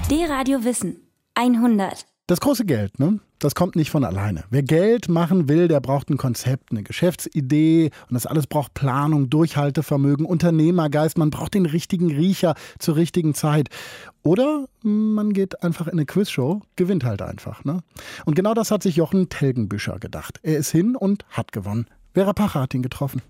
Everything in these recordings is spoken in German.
D-Radio Wissen 100. Das große Geld, ne? Das kommt nicht von alleine. Wer Geld machen will, der braucht ein Konzept, eine Geschäftsidee und das alles braucht Planung, Durchhaltevermögen, Unternehmergeist. Man braucht den richtigen Riecher zur richtigen Zeit. Oder man geht einfach in eine Quizshow, gewinnt halt einfach, ne? Und genau das hat sich Jochen Telgenbüscher gedacht. Er ist hin und hat gewonnen. Vera Pacher hat ihn getroffen.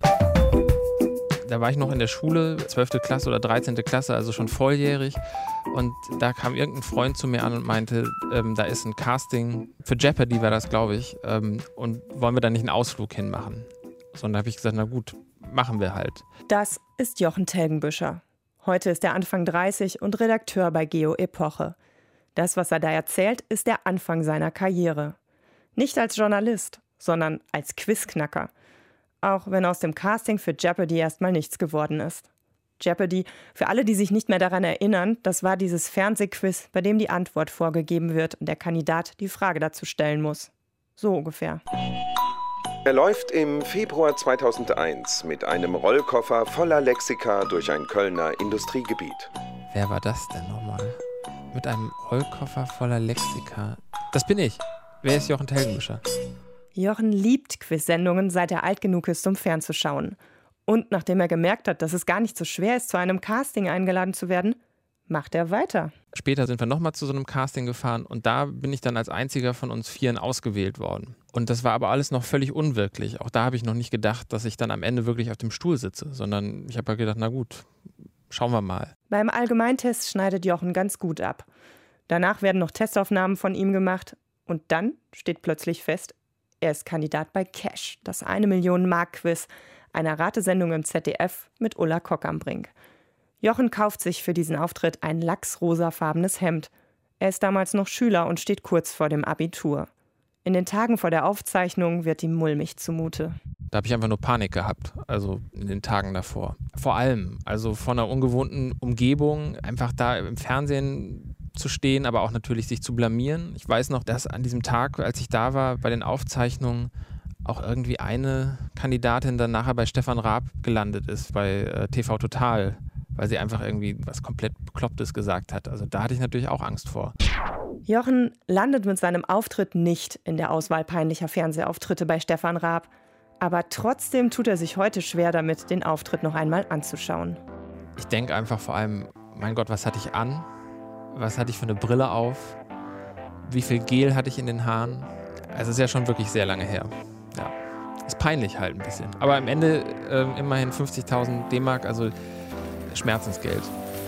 Da war ich noch in der Schule, 12. Klasse oder 13. Klasse, also schon volljährig. Und da kam irgendein Freund zu mir an und meinte, da ist ein Casting, für Jeopardy war das, glaube ich, und wollen wir da nicht einen Ausflug hinmachen? So, und da habe ich gesagt, na gut, machen wir halt. Das ist Jochen Telgenbüscher. Heute ist er Anfang 30 und Redakteur bei Geo Epoche. Das, was er da erzählt, ist der Anfang seiner Karriere. Nicht als Journalist, sondern als Quizknacker. Auch wenn aus dem Casting für Jeopardy erstmal nichts geworden ist. Jeopardy, für alle, die sich nicht mehr daran erinnern, das war dieses Fernsehquiz, bei dem die Antwort vorgegeben wird und der Kandidat die Frage dazu stellen muss. So ungefähr. Er läuft im Februar 2001 mit einem Rollkoffer voller Lexika durch ein Kölner Industriegebiet. Wer war das denn nochmal? Mit einem Rollkoffer voller Lexika. Das bin ich. Wer ist Jochen Telgenbüscher? Jochen liebt Quiz-Sendungen, seit er alt genug ist, um fernzuschauen. Und nachdem er gemerkt hat, dass es gar nicht so schwer ist, zu einem Casting eingeladen zu werden, macht er weiter. Später sind wir nochmal zu so einem Casting gefahren und da bin ich dann als einziger von uns Vieren ausgewählt worden. Und das war aber alles noch völlig unwirklich. Auch da habe ich noch nicht gedacht, dass ich dann am Ende wirklich auf dem Stuhl sitze, sondern ich habe halt gedacht, na gut, schauen wir mal. Beim Allgemeintest schneidet Jochen ganz gut ab. Danach werden noch Testaufnahmen von ihm gemacht und dann steht plötzlich fest, er ist Kandidat bei Cash, das 1-Million-Mark-Quiz, einer Ratesendung im ZDF mit Ulla Kock am Brink. Jochen kauft sich für diesen Auftritt ein lachsrosafarbenes Hemd. Er ist damals noch Schüler und steht kurz vor dem Abitur. In den Tagen vor der Aufzeichnung wird ihm mulmig zumute. Da habe ich einfach nur Panik gehabt, also in den Tagen davor. Vor allem, also von einer ungewohnten Umgebung, einfach da im Fernsehen zu stehen, aber auch natürlich sich zu blamieren. Ich weiß noch, dass an diesem Tag, als ich da war, bei den Aufzeichnungen, auch irgendwie eine Kandidatin dann nachher bei Stefan Raab gelandet ist, bei TV Total, weil sie einfach irgendwie was komplett Beklopptes gesagt hat. Also da hatte ich natürlich auch Angst vor. Jochen landet mit seinem Auftritt nicht in der Auswahl peinlicher Fernsehauftritte bei Stefan Raab. Aber trotzdem tut er sich heute schwer damit, den Auftritt noch einmal anzuschauen. Ich denke einfach vor allem, mein Gott, was hatte ich an? Was hatte ich für eine Brille auf? Wie viel Gel hatte ich in den Haaren? Also es ist ja schon wirklich sehr lange her. Ja, ist peinlich halt ein bisschen. Aber am Ende immerhin 50.000 D-Mark, also Schmerzensgeld.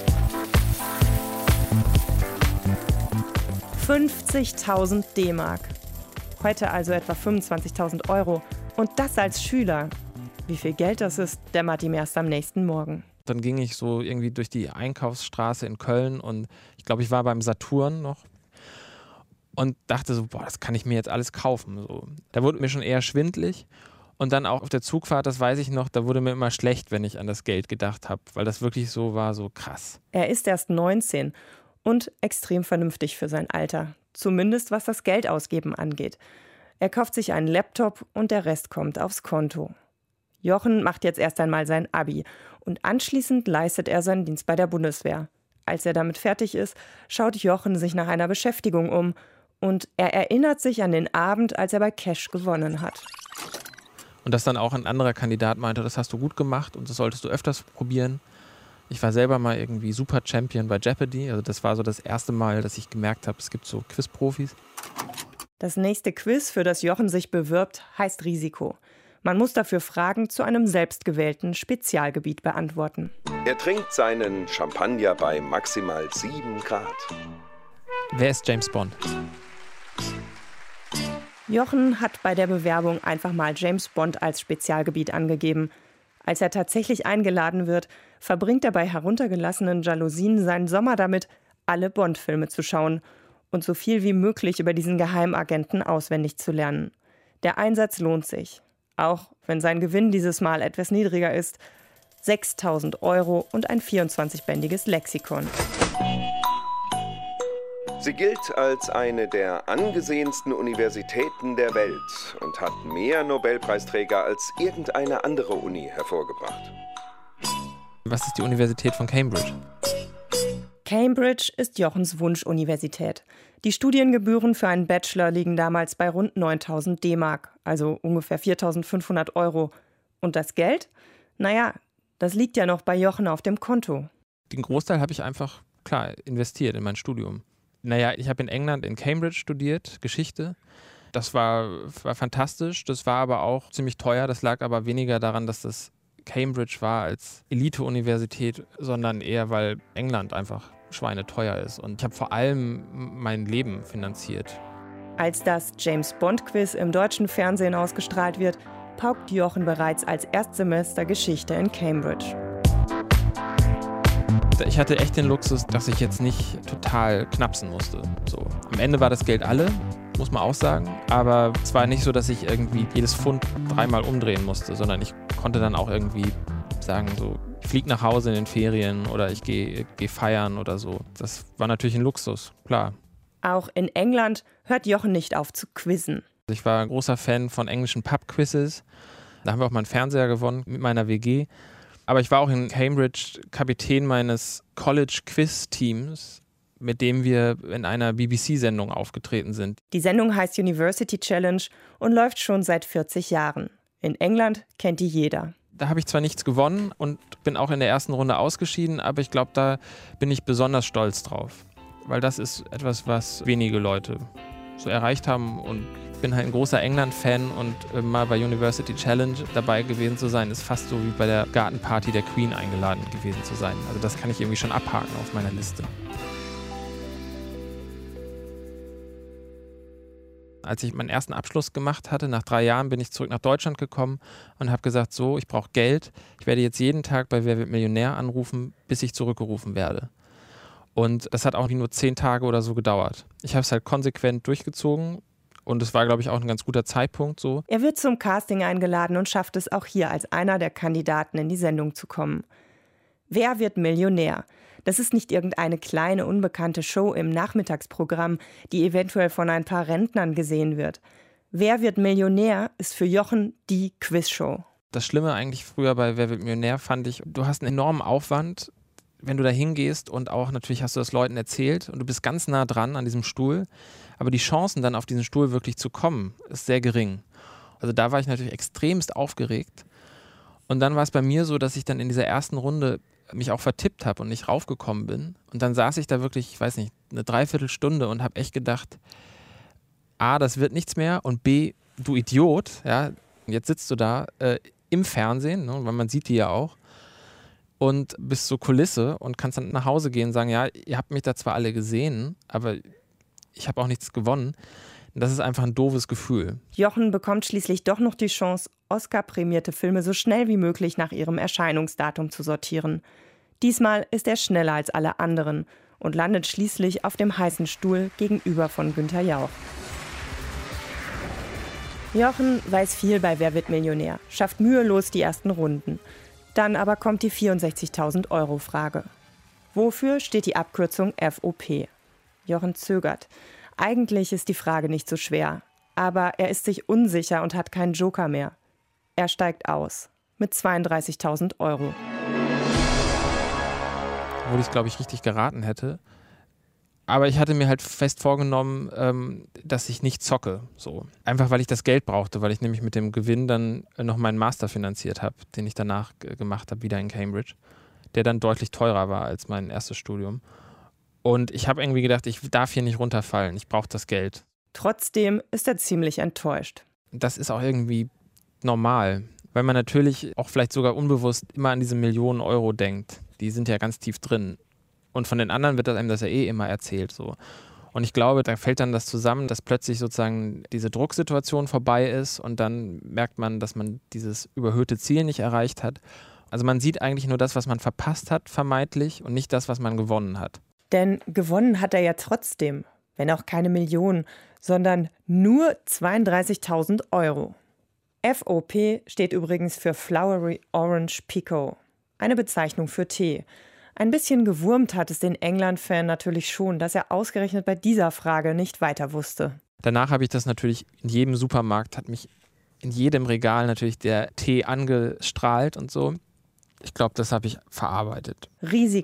50.000 D-Mark. Heute also etwa 25.000 Euro. Und das als Schüler. Wie viel Geld das ist, dämmert ihm erst am nächsten Morgen. Dann ging ich so irgendwie durch die Einkaufsstraße in Köln und ich glaube, ich war beim Saturn noch und dachte so, boah, das kann ich mir jetzt alles kaufen. So. Da wurde mir schon eher schwindelig und dann auch auf der Zugfahrt, das weiß ich noch, da wurde mir immer schlecht, wenn ich an das Geld gedacht habe, weil das wirklich so war, so krass. Er ist erst 19 und extrem vernünftig für sein Alter, zumindest was das Geldausgeben angeht. Er kauft sich einen Laptop und der Rest kommt aufs Konto. Jochen macht jetzt erst einmal sein Abi und anschließend leistet er seinen Dienst bei der Bundeswehr. Als er damit fertig ist, schaut Jochen sich nach einer Beschäftigung um und er erinnert sich an den Abend, als er bei Cash gewonnen hat. Und dass dann auch ein anderer Kandidat meinte, das hast du gut gemacht und das solltest du öfters probieren. Ich war selber mal irgendwie Super Champion bei Jeopardy, also das war so das erste Mal, dass ich gemerkt habe, es gibt so Quizprofis. Das nächste Quiz, für das Jochen sich bewirbt, heißt Risiko. Man muss dafür Fragen zu einem selbstgewählten Spezialgebiet beantworten. Er trinkt seinen Champagner bei maximal 7 Grad. Wer ist James Bond? Jochen hat bei der Bewerbung einfach mal James Bond als Spezialgebiet angegeben. Als er tatsächlich eingeladen wird, verbringt er bei heruntergelassenen Jalousien seinen Sommer damit, alle Bond-Filme zu schauen und so viel wie möglich über diesen Geheimagenten auswendig zu lernen. Der Einsatz lohnt sich. Auch wenn sein Gewinn dieses Mal etwas niedriger ist. 6.000 Euro und ein 24-bändiges Lexikon. Sie gilt als eine der angesehensten Universitäten der Welt und hat mehr Nobelpreisträger als irgendeine andere Uni hervorgebracht. Was ist die Universität von Cambridge? Cambridge ist Jochens Wunschuniversität. Die Studiengebühren für einen Bachelor liegen damals bei rund 9.000 D-Mark, also ungefähr 4.500 €. Und das Geld? Naja, das liegt ja noch bei Jochen auf dem Konto. Den Großteil habe ich einfach, klar, investiert in mein Studium. Naja, ich habe in England in Cambridge studiert, Geschichte. Das war fantastisch, das war aber auch ziemlich teuer. Das lag aber weniger daran, dass das Cambridge war als Elite-Universität, sondern eher, weil England einfach schweineteuer ist. Und ich habe vor allem mein Leben finanziert. Als das James-Bond-Quiz im deutschen Fernsehen ausgestrahlt wird, paukt Jochen bereits als Erstsemester Geschichte in Cambridge. Ich hatte echt den Luxus, dass ich jetzt nicht total knapsen musste. So. Am Ende war das Geld alle, muss man auch sagen. Aber es war nicht so, dass ich irgendwie jedes Pfund 3-mal umdrehen musste, sondern ich konnte dann auch irgendwie sagen, so, ich fliege nach Hause in den Ferien oder ich gehe feiern oder so. Das war natürlich ein Luxus, klar. Auch in England hört Jochen nicht auf zu quizzen. Ich war ein großer Fan von englischen Pub-Quizzes. Da haben wir auch mal einen Fernseher gewonnen mit meiner WG. Aber ich war auch in Cambridge Kapitän meines College-Quiz-Teams, mit dem wir in einer BBC-Sendung aufgetreten sind. Die Sendung heißt University Challenge und läuft schon seit 40 Jahren. In England kennt die jeder. Da habe ich zwar nichts gewonnen und bin auch in der ersten Runde ausgeschieden, aber ich glaube, da bin ich besonders stolz drauf. Weil das ist etwas, was wenige Leute so erreicht haben. Und ich bin halt ein großer England-Fan und mal bei University Challenge dabei gewesen zu sein, ist fast so wie bei der Gartenparty der Queen eingeladen gewesen zu sein. Also das kann ich irgendwie schon abhaken auf meiner Liste. Als ich meinen ersten Abschluss gemacht hatte, nach 3 Jahren bin ich zurück nach Deutschland gekommen und habe gesagt, so, ich brauche Geld. Ich werde jetzt jeden Tag bei Wer wird Millionär anrufen, bis ich zurückgerufen werde. Und das hat auch nur 10 Tage oder so gedauert. Ich habe es halt konsequent durchgezogen und es war, glaube ich, auch ein ganz guter Zeitpunkt so. Er wird zum Casting eingeladen und schafft es auch hier als einer der Kandidaten in die Sendung zu kommen. Wer wird Millionär? Das ist nicht irgendeine kleine, unbekannte Show im Nachmittagsprogramm, die eventuell von ein paar Rentnern gesehen wird. Wer wird Millionär ist für Jochen die Quizshow. Das Schlimme eigentlich früher bei Wer wird Millionär fand ich, du hast einen enormen Aufwand, wenn du da hingehst und auch natürlich hast du das Leuten erzählt und du bist ganz nah dran an diesem Stuhl, aber die Chancen dann auf diesen Stuhl wirklich zu kommen, ist sehr gering. Also da war ich natürlich extremst aufgeregt und dann war es bei mir so, dass ich dann in dieser ersten Runde mich auch vertippt habe und nicht raufgekommen bin und dann saß ich da wirklich, ich weiß nicht, eine Dreiviertelstunde und habe echt gedacht, A, das wird nichts mehr und B, du Idiot, ja, jetzt sitzt du da im Fernsehen, ne, weil man sieht die ja auch, und bist so Kulisse und kannst dann nach Hause gehen und sagen, ja, ihr habt mich da zwar alle gesehen, aber ich habe auch nichts gewonnen. Das ist einfach ein doofes Gefühl. Jochen bekommt schließlich doch noch die Chance, Oscar-prämierte Filme so schnell wie möglich nach ihrem Erscheinungsdatum zu sortieren. Diesmal ist er schneller als alle anderen und landet schließlich auf dem heißen Stuhl gegenüber von Günther Jauch. Jochen weiß viel bei Wer wird Millionär, schafft mühelos die ersten Runden. Dann aber kommt die 64.000 € Frage. Wofür steht die Abkürzung FOP? Jochen zögert. Eigentlich ist die Frage nicht so schwer, aber er ist sich unsicher und hat keinen Joker mehr. Er steigt aus mit 32.000 €. Wo ich es, glaube ich, richtig geraten hätte. Aber ich hatte mir halt fest vorgenommen, dass ich nicht zocke. So. Einfach, weil ich das Geld brauchte, weil ich nämlich mit dem Gewinn dann noch meinen Master finanziert habe, den ich danach gemacht habe, wieder in Cambridge, der dann deutlich teurer war als mein erstes Studium. Und ich habe irgendwie gedacht, ich darf hier nicht runterfallen, ich brauche das Geld. Trotzdem ist er ziemlich enttäuscht. Das ist auch irgendwie normal, weil man natürlich auch vielleicht sogar unbewusst immer an diese Millionen Euro denkt. Die sind ja ganz tief drin. Und von den anderen wird einem das ja immer erzählt. So. Und ich glaube, da fällt dann das zusammen, dass plötzlich sozusagen diese Drucksituation vorbei ist und dann merkt man, dass man dieses überhöhte Ziel nicht erreicht hat. Also man sieht eigentlich nur das, was man verpasst hat, vermeintlich, und nicht das, was man gewonnen hat. Denn gewonnen hat er ja trotzdem, wenn auch keine Millionen, sondern nur 32.000 €. FOP steht übrigens für Flowery Orange Pekoe, eine Bezeichnung für Tee. Ein bisschen gewurmt hat es den England-Fan natürlich schon, dass er ausgerechnet bei dieser Frage nicht weiter wusste. Danach habe ich das natürlich in jedem Supermarkt, hat mich in jedem Regal natürlich der Tee angestrahlt und so. Ich glaube, das habe ich verarbeitet. Risiko.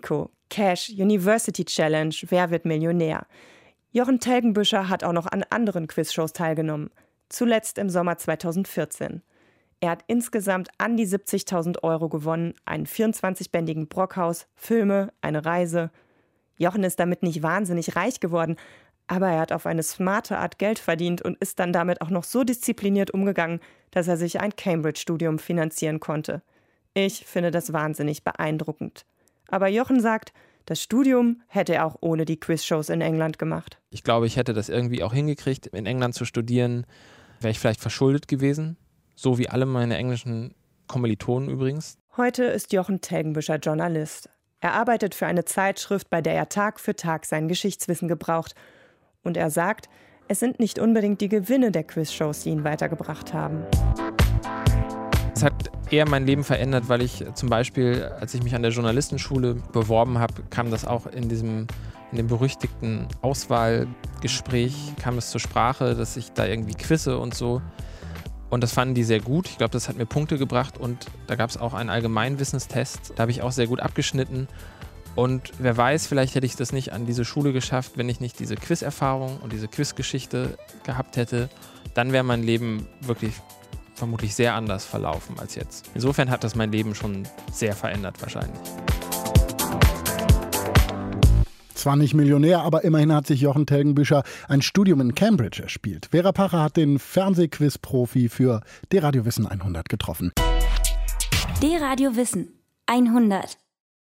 Cash University Challenge, Wer wird Millionär? Jochen Telgenbüscher hat auch noch an anderen Quizshows teilgenommen. Zuletzt im Sommer 2014. Er hat insgesamt an die 70.000 € gewonnen, einen 24-bändigen Brockhaus, Filme, eine Reise. Jochen ist damit nicht wahnsinnig reich geworden, aber er hat auf eine smarte Art Geld verdient und ist dann damit auch noch so diszipliniert umgegangen, dass er sich ein Cambridge-Studium finanzieren konnte. Ich finde das wahnsinnig beeindruckend. Aber Jochen sagt, das Studium hätte er auch ohne die Quizshows in England gemacht. Ich glaube, ich hätte das irgendwie auch hingekriegt, in England zu studieren. Wäre ich vielleicht verschuldet gewesen, so wie alle meine englischen Kommilitonen übrigens. Heute ist Jochen Telgenbüscher Journalist. Er arbeitet für eine Zeitschrift, bei der er Tag für Tag sein Geschichtswissen gebraucht. Und er sagt, es sind nicht unbedingt die Gewinne der Quizshows, die ihn weitergebracht haben. Es hat eher mein Leben verändert, weil ich zum Beispiel, als ich mich an der Journalistenschule beworben habe, kam das auch in dem berüchtigten Auswahlgespräch, kam es zur Sprache, dass ich da irgendwie quizze und so. Und das fanden die sehr gut. Ich glaube, das hat mir Punkte gebracht und da gab es auch einen Allgemeinwissenstest. Da habe ich auch sehr gut abgeschnitten. Und wer weiß, vielleicht hätte ich das nicht an diese Schule geschafft, wenn ich nicht diese Quiz-Erfahrung und diese Quizgeschichte gehabt hätte. Dann wäre mein Leben wirklich vermutlich sehr anders verlaufen als jetzt. Insofern hat das mein Leben schon sehr verändert wahrscheinlich. Zwar nicht Millionär, aber immerhin hat sich Jochen Telgenbüscher ein Studium in Cambridge erspielt. Vera Pacher hat den Fernsehquiz-Profi für D-Radio Wissen 100 getroffen. D-Radio Wissen 100.